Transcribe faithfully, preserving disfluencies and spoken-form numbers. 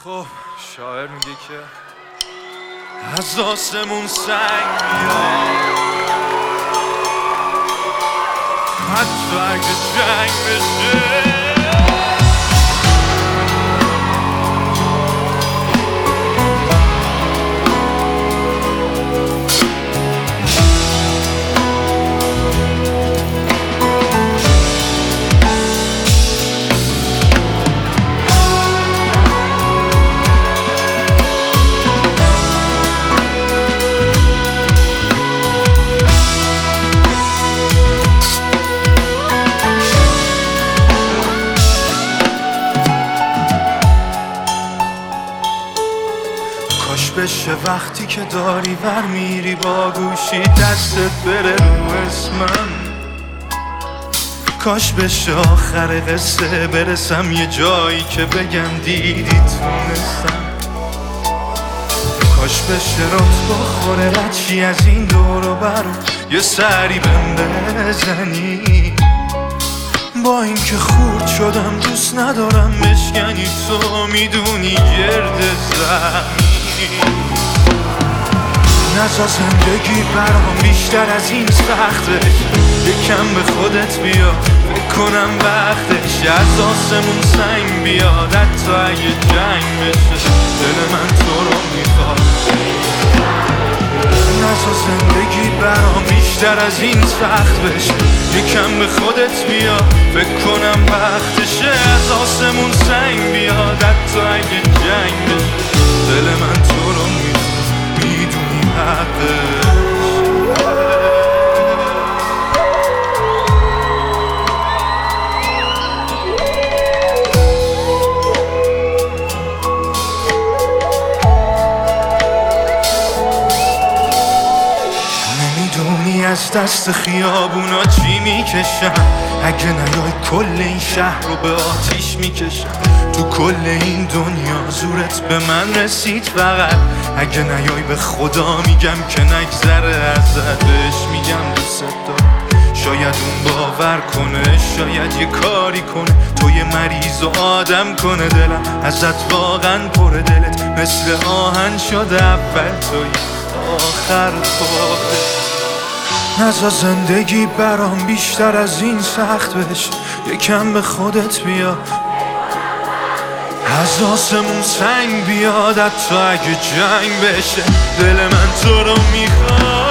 خب شاعر میگه که از آسمون سنگ میاد، حتی اگه جنگ بشه. کاش بشه وقتی که داری ور میری با گوشی دستت بره رو اسمم، کاش بشه آخر قصه برسم یه جایی که بگم دیدی تونستم، کاش بشه رات بخوره رچی از این دور و بر یه سری بهم بزنی. با اینکه خورد شدم دوست ندارم بشکنی، تو میدونی گرد زمین نزا زندگی برام بیشتر از این سخته، یکم به خودت بیا فکر کنم وقتش از آسمون سنگ بیاد، حتی اگه جنگ بشه دل من تو رو میخواد. نزا زندگی برام بیشتر از این سخت بشه، یکم به خودت بیا فکر کنم وقتشه از آسمون سنگ بیاد، حتی اگه جنگ بشه دل من تو رو میخواد، میدونی حقش. نمیدونی از دست خیابونا چی میکشم، اگه نیای کل این شهر رو به آتیش میکشم. تو کل این دنیا زورت به من رسید فقط، اگه نیای به خدا میگم که نگذره ازت، بهش میگم دوست دارم شاید اون باور کنه، شاید یه کاری کنه تو یه مریض و آدم کنه. دلم ازت واقعا پره، دلت مثل آهن شده اول توی آخر خودت. نزا زندگی برام بیشتر از این سخت بشه، یکم به خودت بیا از آسمون سنگ بیاد، حتی اگه جنگ بشه دل من تو رو میخواد.